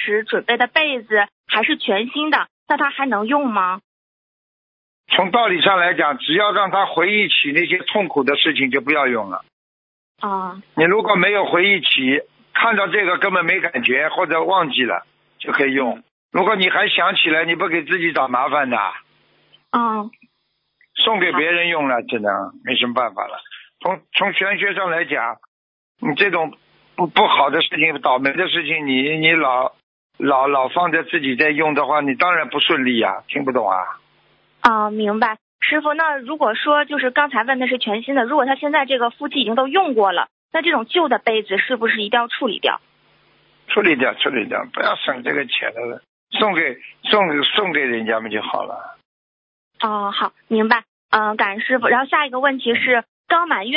时准备的被子还是全新的，那他还能用吗？ 从道理上来讲，只要让他回忆起那些痛苦的事情，就不要用了。你如果没有回忆起，看到这个根本没感觉或者忘记了，就可以用。如果你还想起来，你不给自己找麻烦的。送给别人用了，只能没什么办法了。从玄学上来讲，你这种不好的事情、倒霉的事情，你老放在自己在用的话，你当然不顺利啊。听不懂啊？ 明白。师傅，那如果说就是刚才问的是全新的，如果他现在这个夫妻已经都用过了，那这种旧的杯子是不是一定要处理掉？ 处理掉，不要省这个钱了，送给人家们就好了。 好，明白。感恩师傅。然后下一个问题是，刚满月